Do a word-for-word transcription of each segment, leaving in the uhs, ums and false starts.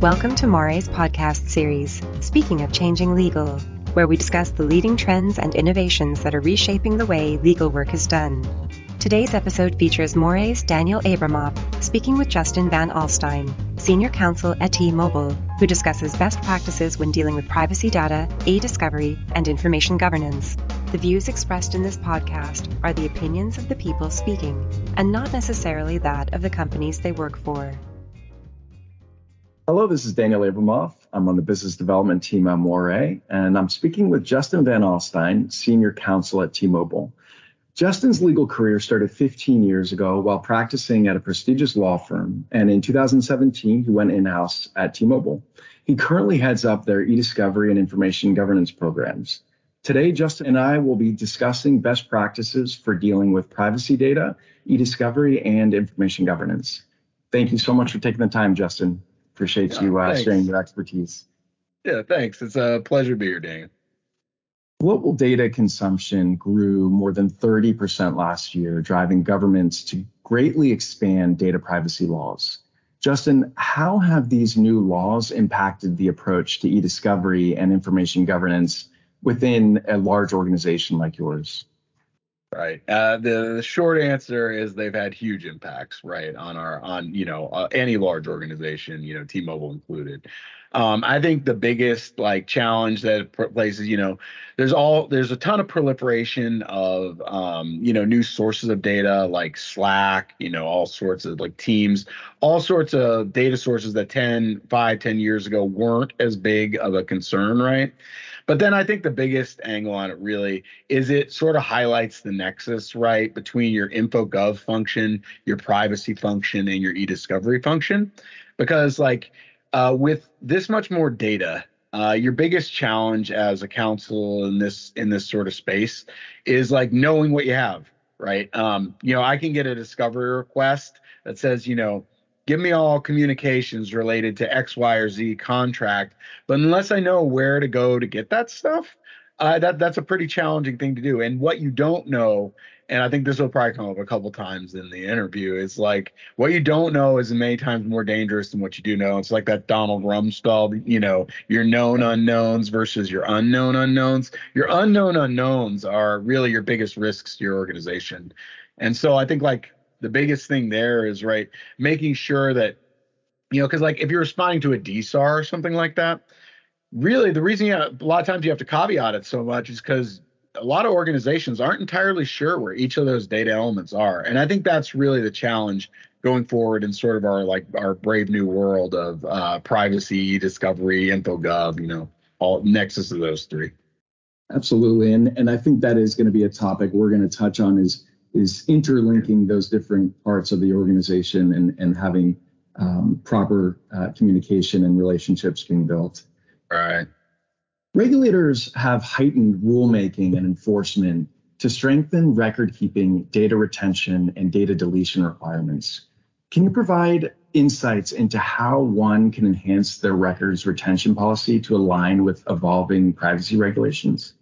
Welcome to Moray's podcast series, Speaking of Changing Legal, where we discuss the leading trends and innovations that are reshaping the way legal work is done. Today's episode features Moray's Daniel Abramoff speaking with Justin Van Alstyne, Senior Counsel at T-Mobile, who discusses best practices when dealing with privacy data, e-discovery, and information governance. The views expressed in this podcast are the opinions of the people speaking, and not necessarily that of the companies they work for. Hello, this is Daniel Abramoff. I'm on the business development team at Moray, and I'm speaking with Justin Van Alstyne, Senior Counsel at T-Mobile. Justin's legal career started fifteen years ago while practicing at a prestigious law firm, and in two thousand seventeen, he went in-house at T-Mobile. He currently heads up their e-discovery and information governance programs. Today, Justin and I will be discussing best practices for dealing with privacy data, e-discovery, and information governance. Thank you so much for taking the time, Justin. Appreciate Yeah, you uh, thanks. sharing your expertise. Yeah, thanks. It's a pleasure to be here, Daniel. Global data consumption grew more than thirty percent last year, driving governments to greatly expand data privacy laws. Justin, how have these new laws impacted the approach to e-discovery and information governance within a large organization like yours? Right. Uh, the, the short answer is they've had huge impacts, right, on our on you know uh, any large organization, you know, T-Mobile included. Um, I think the biggest like challenge that places, you know, there's all there's a ton of proliferation of um, you know new sources of data like Slack, you know, all sorts of like Teams, all sorts of data sources that ten, five, ten years ago weren't as big of a concern, right? But then I think the biggest angle on it really is it sort of highlights the nexus, right, between your InfoGov function, your privacy function, and your e-discovery function. Because like uh, with this much more data, uh, your biggest challenge as a counsel in this in this sort of space is like knowing what you have, right? Um, you know, I can get a discovery request that says, you know, give me all communications related to X, Y, or Z contract. But unless I know where to go to get that stuff, uh, that that's a pretty challenging thing to do. And what you don't know, and I think this will probably come up a couple times in the interview, is like what you don't know is many times more dangerous than what you do know. It's like that Donald Rumsfeld, you know, your known unknowns versus your unknown unknowns. Your unknown unknowns are really your biggest risks to your organization. And so I think like the biggest thing there is right making sure that, you know, because like if you're responding to a D S A R or something like that, really the reason you have, a lot of times you have to caveat it so much is because a lot of organizations aren't entirely sure where each of those data elements are. And I think that's really the challenge going forward in sort of our like our brave new world of uh, privacy, discovery, InfoGov, you know, all nexus of those three. Absolutely. And, and I think that is going to be a topic we're going to touch on is, is interlinking those different parts of the organization and, and having um, proper uh, communication and relationships being built. Right. Regulators have heightened rulemaking and enforcement to strengthen record keeping, data retention, and data deletion requirements. Can you provide insights into how one can enhance their records retention policy to align with evolving privacy regulations?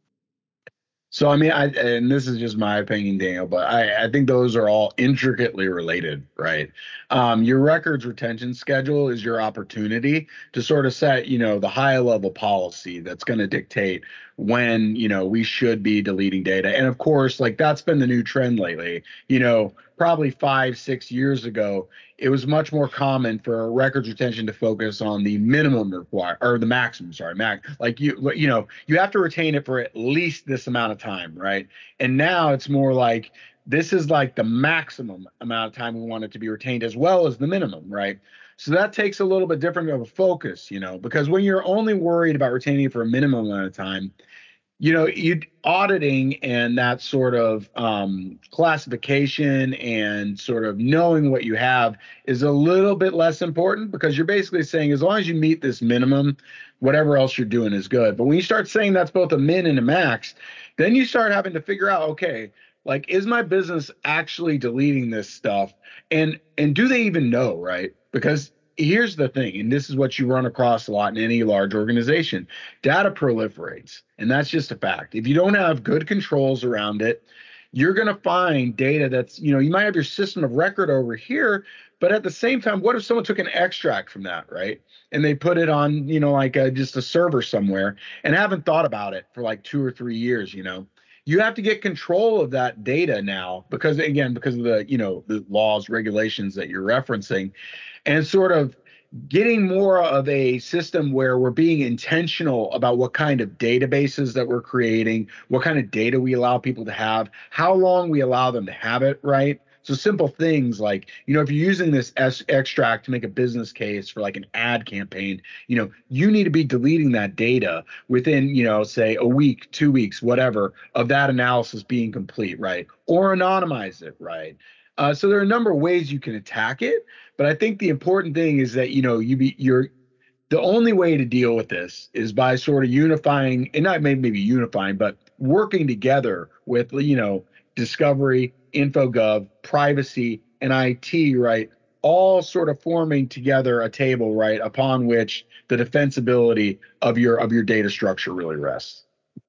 So, I mean, I, and this is just my opinion, Daniel, but I, I think those are all intricately related, right? Um, your records retention schedule is your opportunity to sort of set, you know, the high level policy that's going to dictate when, you know, we should be deleting data. And of course, like that's been the new trend lately. You know, probably five, six years ago, it was much more common for records retention to focus on the minimum require or the maximum, sorry, max. Like you, you know, you have to retain it for at least this amount of time, right? And now it's more like this is like the maximum amount of time we want it to be retained as well as the minimum, right? So that takes a little bit different of a focus, you know, because when you're only worried about retaining it for a minimum amount of time, you know, you auditing and that sort of um, classification and sort of knowing what you have is a little bit less important because you're basically saying as long as you meet this minimum, whatever else you're doing is good. But when you start saying that's both a min and a max, then you start having to figure out, okay, like is my business actually deleting this stuff? And and do they even know, right? Because here's the thing, and this is what you run across a lot in any large organization. Data proliferates, and that's just a fact. If you don't have good controls around it, you're going to find data that's, you know, you might have your system of record over here, But at the same time, what if someone took an extract from that, right? And they put it on, you know, like a, just a server somewhere and haven't thought about it for like two or three years, you know? You have to get control of that data now because, again, because of the, you know, the laws, regulations that you're referencing, and sort of getting more of a system where we're being intentional about what kind of databases that we're creating, what kind of data we allow people to have, how long we allow them to have it, right? So simple things like, you know, if you're using this S extract to make a business case for like an ad campaign, you know, you need to be deleting that data within, you know, say a week, two weeks, whatever, of that analysis being complete, right? Or anonymize it, right? Uh, so there are a number of ways you can attack it, but I think the important thing is that, you know, you be you're the only way to deal with this is by sort of unifying, and not maybe, maybe unifying, but working together with, you know, discovery, infogov, privacy, and I T, right? All sort of forming together a table, right, upon which the defensibility of your of your data structure really rests.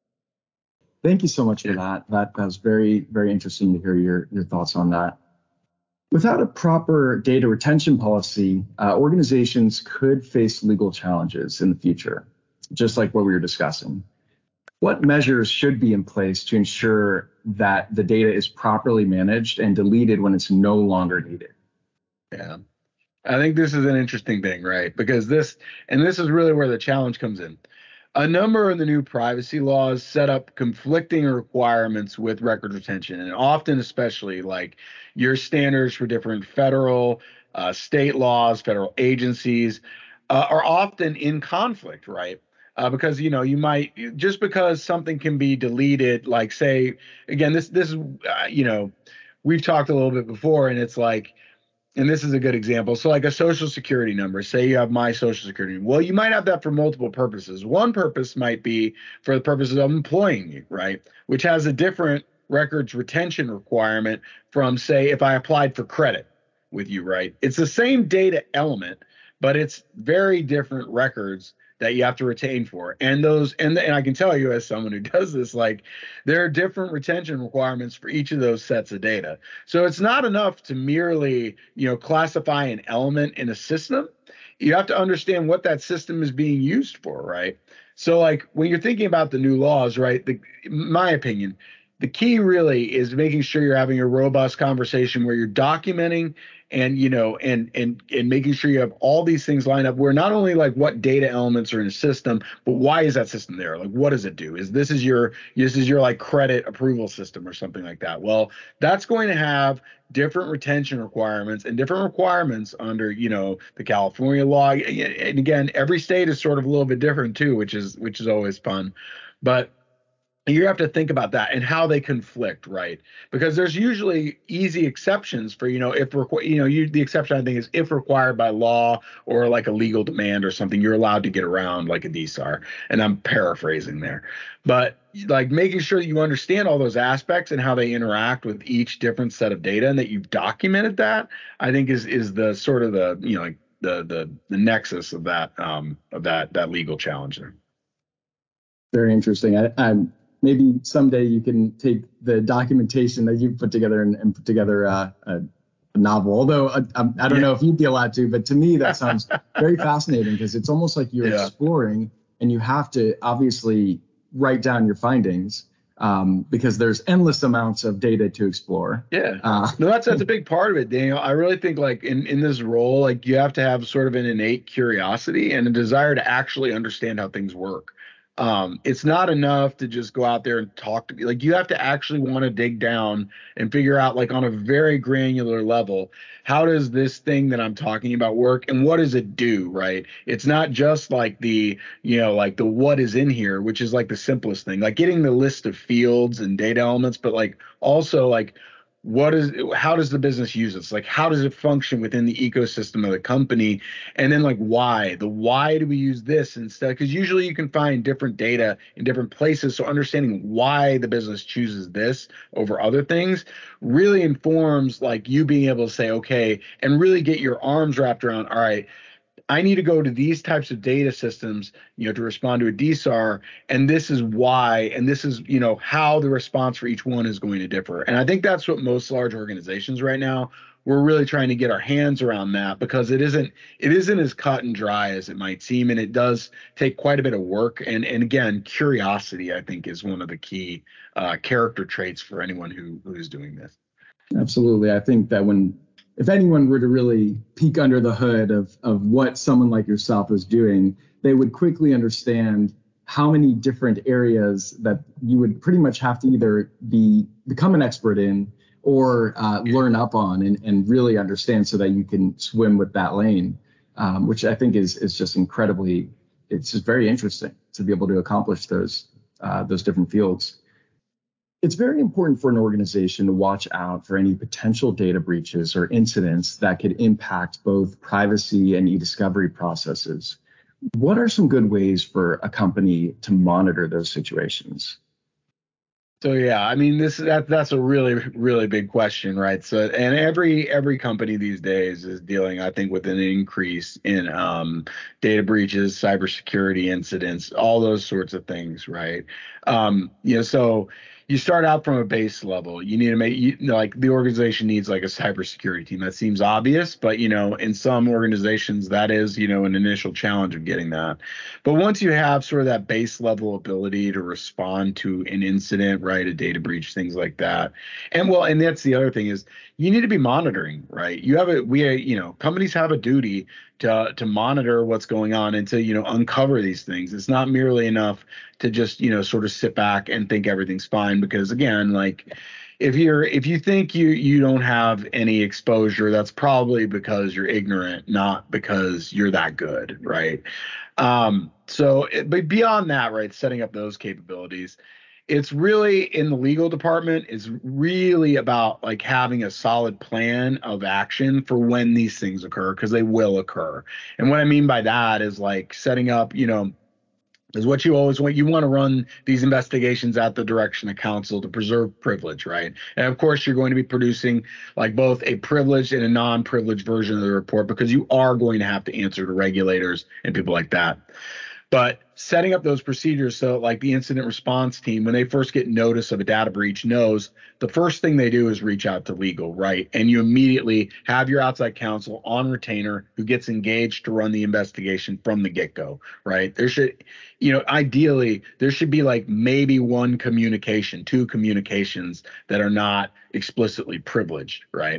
Thank you so much for Yeah. that. That, that was very, very interesting to hear your, your thoughts on that. Without a proper data retention policy, uh, organizations could face legal challenges in the future, just like what we were discussing. What measures should be in place to ensure that the data is properly managed and deleted when it's no longer needed? Yeah. I think this is an interesting thing, right? Because this, and this is really where the challenge comes in. A number of the new privacy laws set up conflicting requirements with record retention, and often, especially, like your standards for different federal, uh, state laws, federal agencies, uh, are often in conflict, right? Uh, because you know you might just because something can be deleted, like say again, this this is uh, you know we've talked a little bit before, and it's like, and this is a good example. So, like a social security number, say you have my social security. Well, you might have that for multiple purposes. One purpose might be for the purposes of employing you, right? Which has a different records retention requirement from, say, if I applied for credit with you, right? It's the same data element, but it's very different records that you have to retain for. And those, and, and I can tell you as someone who does this, like there are different retention requirements for each of those sets of data. So it's not enough to merely, you know, classify an element in a system. You have to understand what that system is being used for, right? So like when you're thinking about the new laws, right, the, in my opinion, the key really is making sure you're having a robust conversation where you're documenting and you know and and and making sure you have all these things lined up where not only like what data elements are in a system, but why is that system there? Like what does it do? Is this is your this is your like credit approval system or something like that? Well, that's going to have different retention requirements and different requirements under, you know, the California law. And again, every state is sort of a little bit different too, which is which is always fun. But you have to think about that and how they conflict, right? Because there's usually easy exceptions for, you know, if requ- you know, you the exception I think is if required by law or like a legal demand or something, you're allowed to get around like a D S A R. And I'm paraphrasing there, but like making sure that you understand all those aspects and how they interact with each different set of data and that you've documented that, I think is is the sort of the, you know, like the the the nexus of that um of that that legal challenge there. Very interesting. I, I'm maybe someday you can take the documentation that you've put together and, and put together uh, a, a novel. Although I, I, I don't Yeah. know if you'd be allowed to, but to me that sounds very fascinating because it's almost like you're Yeah. exploring and you have to obviously write down your findings um, because there's endless amounts of data to explore. Yeah. Uh, No, that's that's a big part of it, Daniel. I really think like in, in this role, like you have to have sort of an innate curiosity and a desire to actually understand how things work. Um, it's not enough to just go out there and talk to me. Like you have to actually want to dig down and figure out like on a very granular level, how does this thing that I'm talking about work and what does it do, right? It's not just like the, you know, like the what is in here, which is like the simplest thing, like getting the list of fields and data elements, but like also like what is how does the business use this, like how does it function within the ecosystem of the company, and then like why the why do we use this instead, because usually you can find different data in different places, so understanding why the business chooses this over other things really informs like you being able to say okay and really get your arms wrapped around, all right, I need to go to these types of data systems, you know, to respond to a D S A R, and this is why, and this is, you know, how the response for each one is going to differ. And I think that's what most large organizations right now we're really trying to get our hands around that because it isn't it isn't as cut and dry as it might seem, and it does take quite a bit of work. And and again, curiosity, I think, is one of the key uh, character traits for anyone who who is doing this. Absolutely. I think that when, if anyone were to really peek under the hood of, of what someone like yourself is doing, they would quickly understand how many different areas that you would pretty much have to either be become an expert in or uh, learn up on and, and really understand so that you can swim with that lane, um, which I think is is just incredibly, it's just very interesting to be able to accomplish those uh, those different fields. It's very important for an organization to watch out for any potential data breaches or incidents that could impact both privacy and e-discovery processes. What are some good ways for a company to monitor those situations? So yeah, I mean this that that's a really really big question, right? So and every every company these days is dealing, I think, with an increase in um, data breaches, cybersecurity incidents, all those sorts of things, right? Um, you know, so you start out from a base level. You need to make you, like the organization needs like a cybersecurity team. That seems obvious, but you know, in some organizations that is you know an initial challenge of getting that. But once you have sort of that base level ability to respond to an incident, right, a data breach, things like that, and well, and that's the other thing is you need to be monitoring, right? You have a we, you know, companies have a duty to to monitor what's going on and to you know uncover these things. It's not merely enough to just you know sort of sit back and think everything's fine because again, like if you're if you think you you don't have any exposure, that's probably because you're ignorant, not because you're that good, right? Um, so, it, but beyond that, right, setting up those capabilities, it's really in the legal department is really about like having a solid plan of action for when these things occur because they will occur. And what I mean by that is like setting up, you know, is what you always want. You want to run these investigations at the direction of counsel to preserve privilege, right? And of course, you're going to be producing like both a privileged and a non-privileged version of the report because you are going to have to answer to regulators and people like that. But setting up those procedures so like the incident response team, when they first get notice of a data breach, knows the first thing they do is reach out to legal, right? And you immediately have your outside counsel on retainer who gets engaged to run the investigation from the get-go, right? There should, you know, ideally, there should be like maybe one communication, two communications that are not explicitly privileged, right?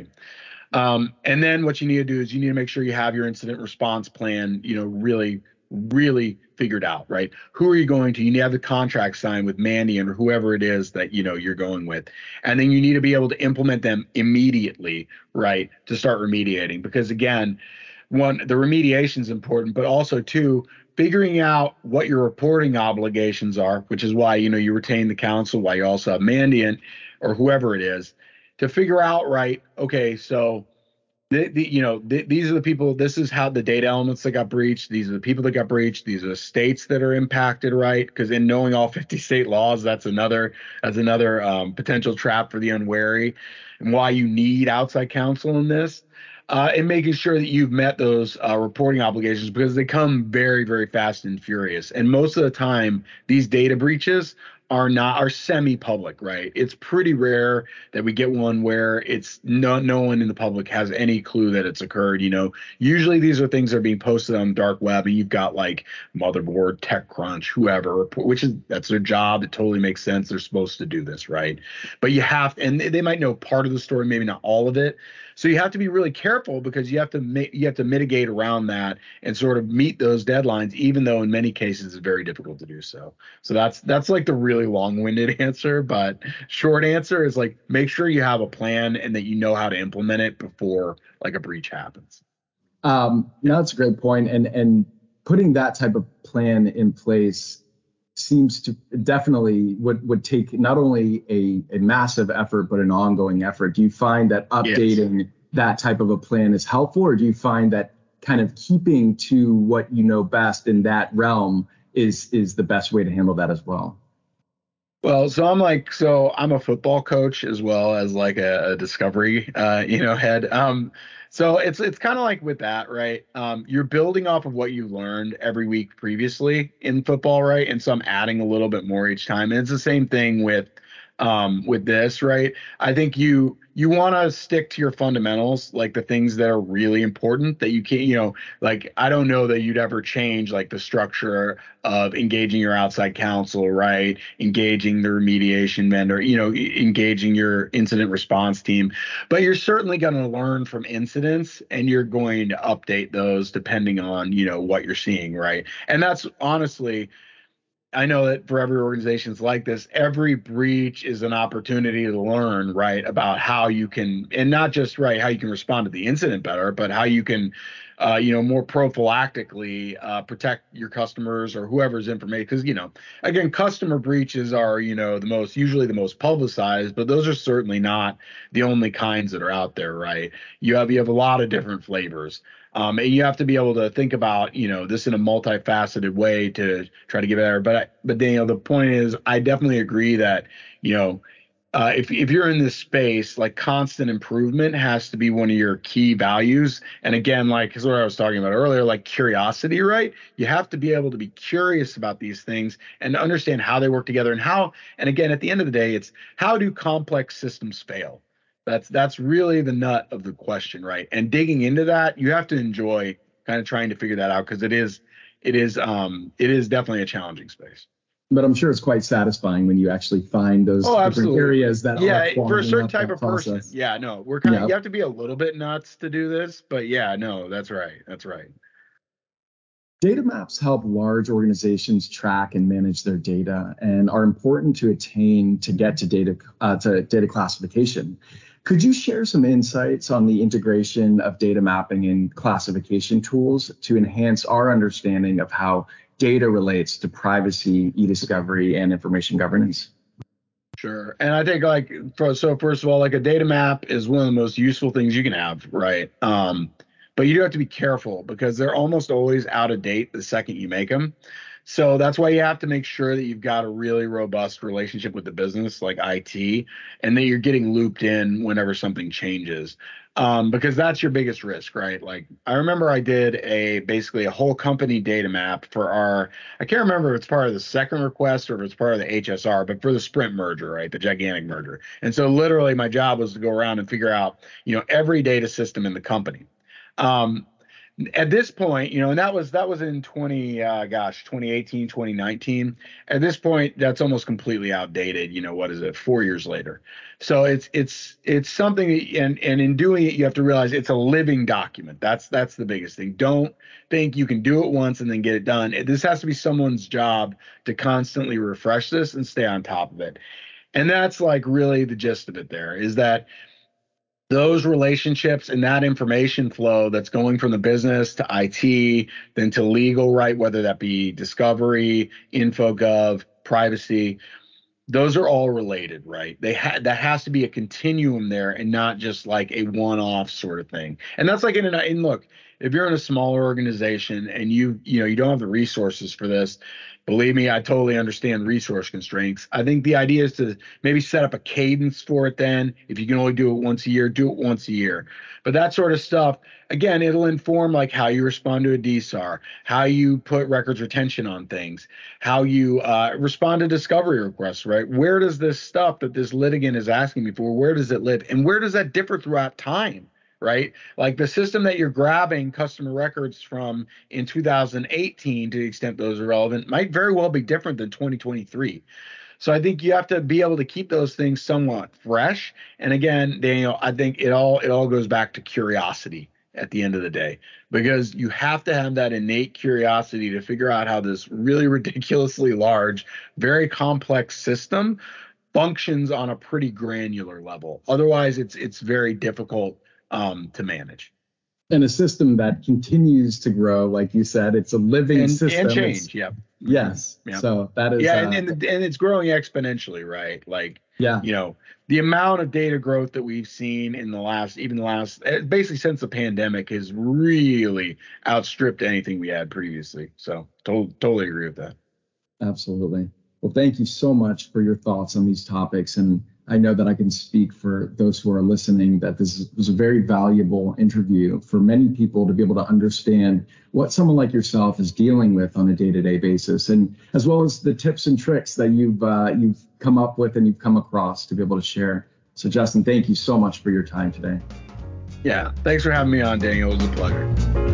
Um, and then what you need to do is you need to make sure you have your incident response plan, you know, really, really figured out, right? Who are you going to? You need to have the contract signed with Mandiant or whoever it is that, you know, you're going with. And then you need to be able to implement them immediately, right? To start remediating. Because again, one, the remediation is important, but also two, figuring out what your reporting obligations are, which is why, you know, you retain the counsel, why you also have Mandiant or whoever it is to figure out, right, okay, so the, the you know the, these are the people, this is how the data elements that got breached, these are the people that got breached, these are the states that are impacted, right? Because in knowing all fifty state laws, that's another that's another um, potential trap for the unwary, and why you need outside counsel in this. Uh, and making sure that you've met those uh, reporting obligations because they come very, very fast and furious. And most of the time, these data breaches are not are semi-public, right? It's pretty rare that we get one where it's no no one in the public has any clue that it's occurred. You know, usually these are things that are being posted on the dark web, and you've got like Motherboard, TechCrunch, whoever, which is that's their job. It totally makes sense. They're supposed to do this, right? But you have, and they might know part of the story, maybe not all of it. So you have to be really careful because you have to you have to mitigate around that and sort of meet those deadlines, even though in many cases it's very difficult to do so. So that's that's like the really long-winded answer, but short answer is like make sure you have a plan and that you know how to implement it before like a breach happens. Um, no, that's a great point, and and putting that type of plan in place seems to definitely would would take not only a, a massive effort but an ongoing effort. Do you find that Yes. updating that type of a plan is helpful, or do you find that kind of keeping to what you know best in that realm is is the best way to handle that as well? Well, so I'm like, so I'm a football coach as well as like a, a discovery, uh, you know, head. Um, so it's it's kind of like with that, right? Um, you're building off of what you learned every week previously in football, right? And so I'm adding a little bit more each time. And it's the same thing with um, with this, right? I think you you want to stick to your fundamentals, like the things that are really important that you can't, you know, like I don't know that you'd ever change like the structure of engaging your outside counsel, right? Engaging the remediation vendor, you know, e- engaging your incident response team. But you're certainly going to learn from incidents and you're going to update those depending on, you know, what you're seeing, right? And that's honestly, I know that for every organization it's like this, every breach is an opportunity to learn, right, about how you can, and not just right how you can respond to the incident better, but how you can, uh, you know, more prophylactically uh, protect your customers or whoever's information. Because you know, again, customer breaches are you know the most usually the most publicized, but those are certainly not the only kinds that are out there, right? You have you have a lot of different flavors. Um, and you have to be able to think about, you know, this in a multifaceted way to try to get better. But, I, but Daniel, the point is, I definitely agree that, you know, uh, if if you're in this space, like constant improvement has to be one of your key values. And again, like is what I was talking about earlier, like curiosity, right? You have to be able to be curious about these things and understand how they work together and how. And again, at the end of the day, it's how do complex systems fail? That's that's really the nut of the question, right? And digging into that, you have to enjoy kind of trying to figure that out because it is it is um it is definitely a challenging space. But I'm sure it's quite satisfying when you actually find those Oh, different absolutely. areas that are Yeah, for a clogging certain up type that of person. process. Yeah, no, we're kind of Yeah. you have to be a little bit nuts to do this, but yeah, no, that's right. That's right. Data maps help large organizations track and manage their data and are important to attain to get to data uh, to data classification. Could you share some insights on the integration of data mapping and classification tools to enhance our understanding of how data relates to privacy, e-discovery, and information governance? Sure. And I think like for, so first of all, like a data map is one of the most useful things you can have, right? Um, but you do have to be careful because they're almost always out of date the second you make them. So that's why you have to make sure that you've got a really robust relationship with the business, like I T, and that you're getting looped in whenever something changes. Um, because that's your biggest risk, right? Like I remember I did a basically a whole company data map for our I can't remember if it's part of the second request or if it's part of the H S R, but for the Sprint merger, right, the gigantic merger. And so literally my job was to go around and figure out, you know, every data system in the company. Um, at this point, you know, and that was that was in twenty, uh, gosh, twenty eighteen, twenty nineteen. At this point, that's almost completely outdated. You know, what is it? Four years later. So it's it's it's something, and and in doing it, you have to realize it's a living document. That's that's the biggest thing. Don't think you can do it once and then get it done. This has to be someone's job to constantly refresh this and stay on top of it. And that's like really the gist of it. There is that those relationships and that information flow that's going from the business to I T, then to legal, right? Whether that be discovery, infogov, privacy, those are all related, right? They ha- that has to be a continuum there and not just like a one-off sort of thing. And that's like in an in look, if you're in a smaller organization and you you know you don't have the resources for this, believe me, I totally understand resource constraints. I think the idea is to maybe set up a cadence for it then. If you can only do it once a year, do it once a year. But that sort of stuff, again, it'll inform like how you respond to a D S A R, how you put records retention on things, how you uh, respond to discovery requests, right? Where does this stuff that this litigant is asking me for, where does it live? And where does that differ throughout time, right? Like the system that you're grabbing customer records from in two thousand eighteen, to the extent those are relevant, might very well be different than twenty twenty-three. So I think you have to be able to keep those things somewhat fresh. And again, Daniel, I think it all it all goes back to curiosity at the end of the day, because you have to have that innate curiosity to figure out how this really ridiculously large, very complex system functions on a pretty granular level. Otherwise, it's it's very difficult um, to manage And a system that continues to grow, like you said, it's a living and and system. It's change. Yep. Mm-hmm. yes. Yep. So that is Yeah, and uh and and it's growing exponentially, right? Like, yeah. you know, the amount of data growth that we've seen in the last, even the last, eh, basically since the pandemic, has really outstripped anything we had previously. So, to- totally agree with that. Absolutely. Well, thank you so much for your thoughts on these topics. And I know that I can speak for those who are listening that this was a very valuable interview for many people to be able to understand what someone like yourself is dealing with on a day-to-day basis, and as well as the tips and tricks that you've uh, you've come up with and you've come across to be able to share. So Justin, thank you so much for your time today. Yeah, thanks for having me on, Daniel. It was a pleasure.